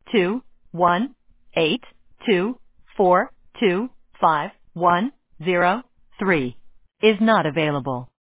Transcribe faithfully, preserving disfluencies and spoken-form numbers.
two one eight two four two five one zero three is not available.